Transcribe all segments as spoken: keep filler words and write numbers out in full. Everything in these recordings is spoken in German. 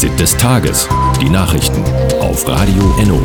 Fazit des Tages. Die Nachrichten auf Radio Enno.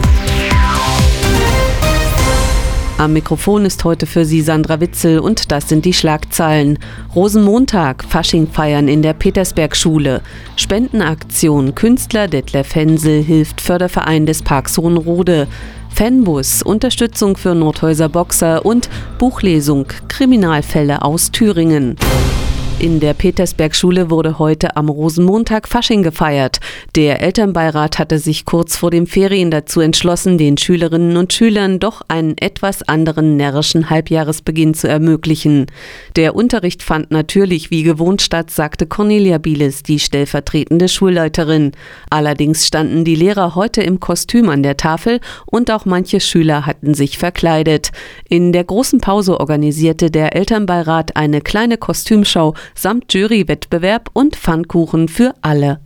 Am Mikrofon ist heute für Sie Sandra Witzel und das sind die Schlagzeilen. Rosenmontag, Fasching feiern in der Petersberg-Schule. Spendenaktion, Künstler Detlef Hensel hilft Förderverein des Parks Hohenrode. Fanbus, Unterstützung für Nordhäuser Boxer und Buchlesung, Kriminalfälle aus Thüringen. In der Petersberg-Schule wurde heute am Rosenmontag Fasching gefeiert. Der Elternbeirat hatte sich kurz vor den Ferien dazu entschlossen, den Schülerinnen und Schülern doch einen etwas anderen närrischen Halbjahresbeginn zu ermöglichen. Der Unterricht fand natürlich wie gewohnt statt, sagte Cornelia Bieles, die stellvertretende Schulleiterin. Allerdings standen die Lehrer heute im Kostüm an der Tafel und auch manche Schüler hatten sich verkleidet. In der großen Pause organisierte der Elternbeirat eine kleine Kostümschau samt Jurywettbewerb und Pfannkuchen für alle.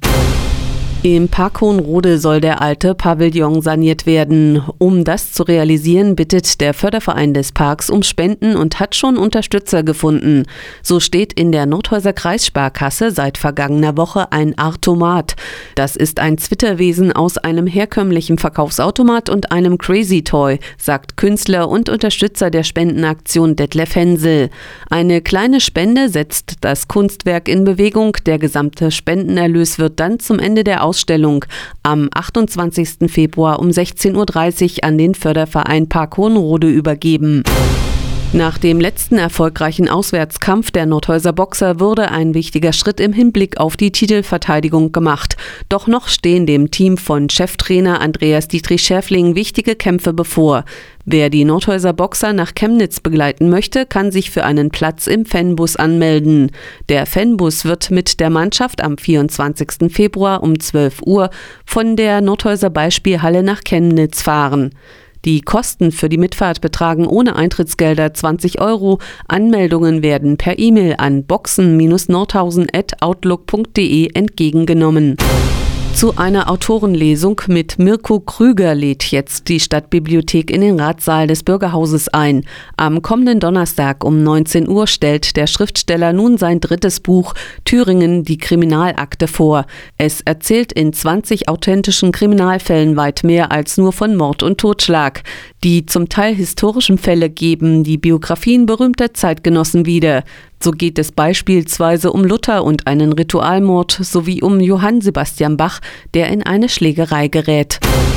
Im Park Hohenrode soll der alte Pavillon saniert werden. Um das zu realisieren, bittet der Förderverein des Parks um Spenden und hat schon Unterstützer gefunden. So steht in der Nordhäuser Kreissparkasse seit vergangener Woche ein Artomat. Das ist ein Zwitterwesen aus einem herkömmlichen Verkaufsautomat und einem Crazy Toy, sagt Künstler und Unterstützer der Spendenaktion Detlef Hensel. Eine kleine Spende setzt das Kunstwerk in Bewegung. Der gesamte Spendenerlös wird dann zum Ende der Ausstellung Ausstellung am achtundzwanzigsten Februar um sechzehn Uhr dreißig an den Förderverein Park Hohenrode übergeben. Nach dem letzten erfolgreichen Auswärtskampf der Nordhäuser Boxer wurde ein wichtiger Schritt im Hinblick auf die Titelverteidigung gemacht. Doch noch stehen dem Team von Cheftrainer Andreas Dietrich Schäfling wichtige Kämpfe bevor. Wer die Nordhäuser Boxer nach Chemnitz begleiten möchte, kann sich für einen Platz im Fanbus anmelden. Der Fanbus wird mit der Mannschaft am vierundzwanzigsten Februar um zwölf Uhr von der Nordhäuser Beispielhalle nach Chemnitz fahren. Die Kosten für die Mitfahrt betragen ohne Eintrittsgelder zwanzig Euro. Anmeldungen werden per E-Mail an boxen nordhausen at outlook punkt de entgegengenommen. Zu einer Autorenlesung mit Mirko Krüger lädt jetzt die Stadtbibliothek in den Ratssaal des Bürgerhauses ein. Am kommenden Donnerstag um neunzehn Uhr stellt der Schriftsteller nun sein drittes Buch Thüringen, die Kriminalakte vor. Es erzählt in zwanzig authentischen Kriminalfällen weit mehr als nur von Mord und Totschlag. Die zum Teil historischen Fälle geben die Biografien berühmter Zeitgenossen wieder. So geht es beispielsweise um Luther und einen Ritualmord sowie um Johann Sebastian Bach, der in eine Schlägerei gerät.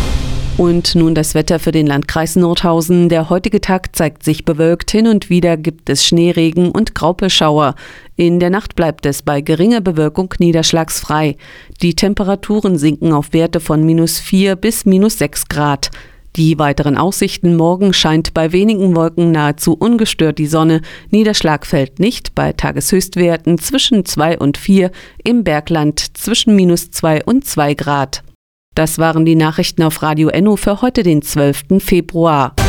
Und nun das Wetter für den Landkreis Nordhausen. Der heutige Tag zeigt sich bewölkt, hin und wieder gibt es Schneeregen und Graupelschauer. In der Nacht bleibt es bei geringer Bewölkung niederschlagsfrei. Die Temperaturen sinken auf Werte von minus vier bis minus sechs Grad. Die weiteren Aussichten: Morgen scheint bei wenigen Wolken nahezu ungestört die Sonne. Niederschlag fällt nicht, bei Tageshöchstwerten zwischen zwei und vier, im Bergland zwischen minus zwei und zwei Grad. Das waren die Nachrichten auf Radio Enno für heute, den zwölften Februar.